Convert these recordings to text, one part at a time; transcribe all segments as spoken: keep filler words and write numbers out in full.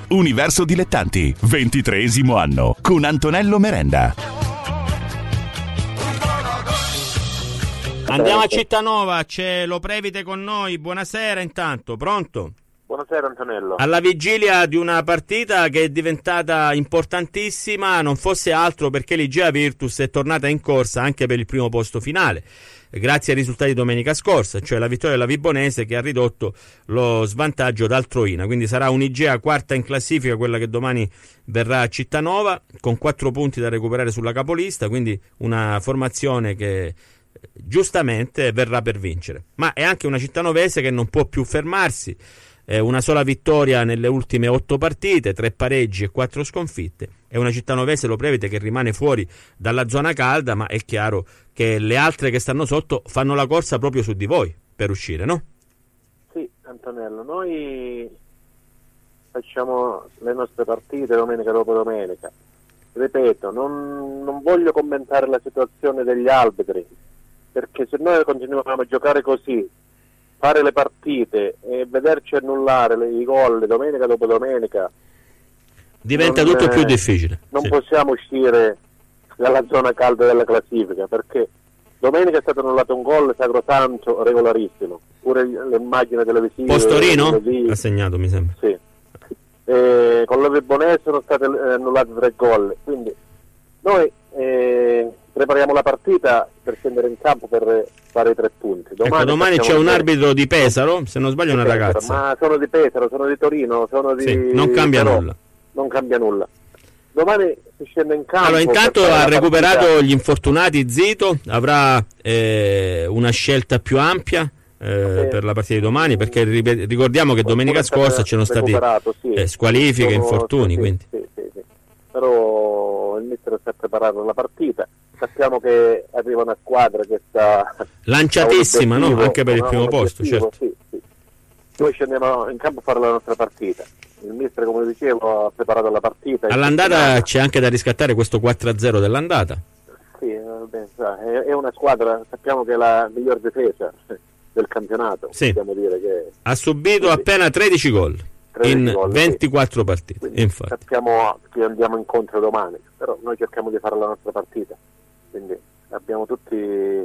Universo Dilettanti, ventitreesimo anno, con Antonello Merenda. Andiamo a Cittanova, c'è Lo Previte con noi. Buonasera intanto, pronto? Buonasera Antonello. Alla vigilia di una partita che è diventata importantissima, non fosse altro perché l'Igea Virtus è tornata in corsa anche per il primo posto finale, grazie ai risultati di domenica scorsa, cioè la vittoria della Vibonese che ha ridotto lo svantaggio dal Troina. Quindi sarà un'Igea quarta in classifica, quella che domani verrà a Cittanova, con quattro punti da recuperare sulla capolista, quindi una formazione che giustamente verrà per vincere. Ma è anche una cittanovese che non può più fermarsi. Eh, una sola vittoria nelle ultime otto partite, tre pareggi e quattro sconfitte. È una cittanovese, Lo Previte, che rimane fuori dalla zona calda, ma è chiaro che le altre che stanno sotto fanno la corsa proprio su di voi per uscire, no? Sì, Antonello, noi facciamo le nostre partite domenica dopo domenica. Ripeto, non, non voglio commentare la situazione degli arbitri, perché se noi continuiamo a giocare così, fare le partite e vederci annullare le, i gol domenica dopo domenica, diventa non, tutto eh, più difficile. Non sì. possiamo uscire dalla zona calda della classifica, perché domenica è stato annullato un gol sacrosanto, regolarissimo, pure l'immagine televisiva. Postorino ha segnato, mi sembra. Sì. E con la Vibonese sono stati annullati tre gol, quindi noi eh, prepariamo la partita per scendere in campo per fare i tre punti. Domani, ecco, domani c'è un arbitro di Pesaro, se non sbaglio è una Pesaro, ragazza. Ma sono di Pesaro, sono di Torino, sono di... Sì, non cambia però, nulla. Non cambia nulla. Domani si scende in campo. Allora, intanto ha recuperato partita. gli infortunati Zito, avrà eh, una scelta più ampia eh, sì. per la partita di domani, perché ricordiamo che domenica scorsa c'erano stati sì. eh, squalifiche, sono, infortuni. Sì, quindi. Sì, sì, sì. Però il mister sta preparando la partita. Sappiamo che arriva una squadra che sta lanciatissima, no? Anche per il primo posto, certo. Sì, sì. Noi scendiamo in campo a fare la nostra partita. Il mister, come dicevo, ha preparato la partita. All'andata c'è anche da riscattare questo quattro a zero dell'andata. Sì, è una squadra, sappiamo che è la miglior difesa del campionato. Sì. Possiamo dire che ha subito sì. appena tredici gol in gol, ventiquattro sì. partite. Quindi infatti. Sappiamo che andiamo incontro domani, però noi cerchiamo di fare la nostra partita. Quindi abbiamo tutti,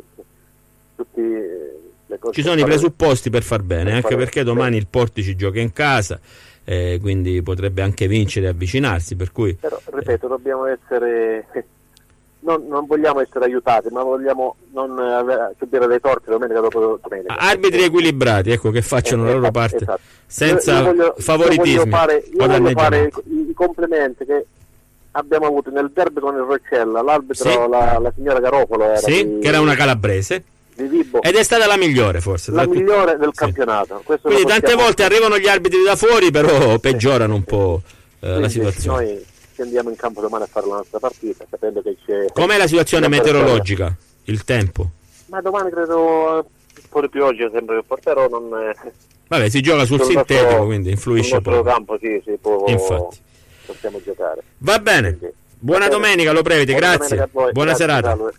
tutti le cose. Ci sono i presupposti per far bene, per anche fare perché domani bene. il Portici gioca in casa, eh, quindi potrebbe anche vincere e avvicinarsi, per cui però ripeto, eh. dobbiamo essere non, non vogliamo essere aiutati, ma vogliamo non avere, subire dei torti domenica dopo domenica. Arbitri equilibrati, ecco, che facciano eh, la loro esatto, parte esatto. senza io, io voglio, favoritismi. Io voglio fare, io voglio fare i, i complimenti che abbiamo avuto nel derby con il Roccella, l'arbitro, sì. la, la signora Garofalo era sì, di, che era una calabrese di Vibo. Ed è stata la migliore, forse la migliore tutti. del sì. campionato. Questo quindi tante possiamo... volte arrivano gli arbitri da fuori, però peggiorano un po' eh, la situazione. Noi andiamo in campo domani a fare la nostra partita, sapendo che c'è... Com'è la situazione meteorologica? Il tempo? Ma domani credo un po' di più, oggi sembra che porterò non... Vabbè, si gioca sul, sul sintetico, nostro, quindi influisce sul poco. campo, sì, sì, può... Infatti. Possiamo giocare. Va bene. Quindi, buona domenica, Lo Previte, buona grazie. Buona grazie, serata. Salve.